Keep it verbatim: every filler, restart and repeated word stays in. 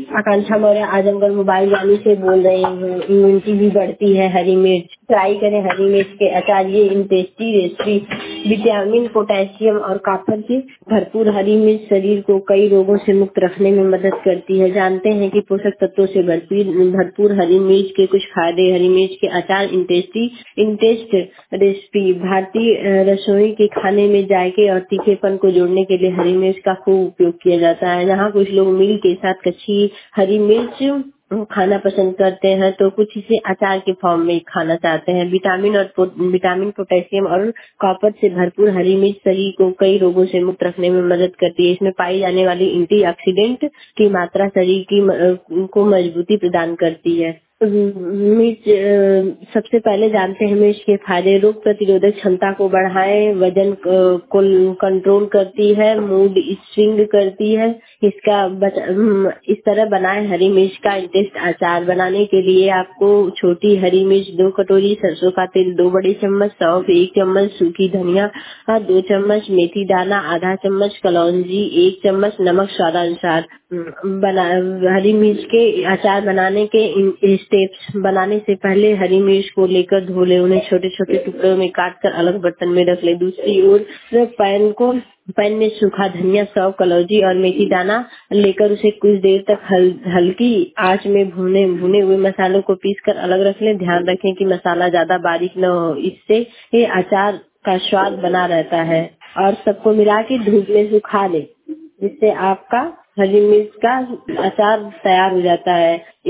आकांक्षा Maurya Azamgarh mobile वाली से बोल रही हूँ। इम्यूनिटी भी बढ़ती है हरी मिर्च। ट्राई करें हरी मिर्च के अचार। ये टेस्टी रेसिपी विटामिन, पोटेशियम और कॉपर की भरपूर हरी मिर्च शरीर को कई रोगों से मुक्त रखने में मदद करती है। जानते हैं कि पोषक तत्वों से भरपूर भरपूर हरी मिर्च के कुछ फायदे। हरी मिर्च के अचार इंटेस्टी इंटेस्ट रेसिपी भारतीय रसोई के खाने में जायके और तीखेपन को जोड़ने के लिए हरी मिर्च का खूब उपयोग किया जाता है। जहाँ कुछ लोग मील के साथ कच्ची हरी मिर्च खाना पसंद करते हैं तो कुछ इसे अचार के फॉर्म में खाना चाहते हैं। विटामिन और पो, विटामिन पोटेशियम और कॉपर से भरपूर हरी मिर्च शरीर को कई रोगों से मुक्त रखने में मदद करती है। इसमें पाई जाने वाली एंटीऑक्सीडेंट की मात्रा शरीर की को मजबूती प्रदान करती है। मिर्च सबसे पहले जानते हैं मिर्च के फायदे। रोग प्रतिरोधक क्षमता को बढ़ाएं, वजन को कंट्रोल करती है, मूड स्विंग करती है। इसका इस तरह बनाएं हरी मिर्च का टेस्ट अचार। बनाने के लिए आपको छोटी हरी मिर्च दो कटोरी, सरसों का तेल दो बड़े चम्मच, सौंफ एक चम्मच, सूखी धनिया दो चम्मच, मेथी दाना आधा चम्मच, कलौंजी एक चम्मच, नमक स्वादानुसार। बना हरी मिर्च के अचार बनाने के स्टेप्स। बनाने से पहले हरी मिर्च को लेकर धो ले, उन्हें छोटे छोटे टुकड़ों में काट कर अलग बर्तन में रख ले। दूसरी ओर पैन को पैन में सूखा धनिया, सौंफ, कलौंजी और मेथी दाना लेकर उसे कुछ देर तक हल, हल्की आंच में भुने भुने हुए मसालों को पीस कर अलग रख ले। ध्यान रखें कि मसाला ज्यादा बारीक न हो, इससे ये अचार का स्वाद बना रहता है। और सबको मिला के धूप में सुखा ले, जिससे आपका हरी मिर्च का अचार तैयार हो जाता है।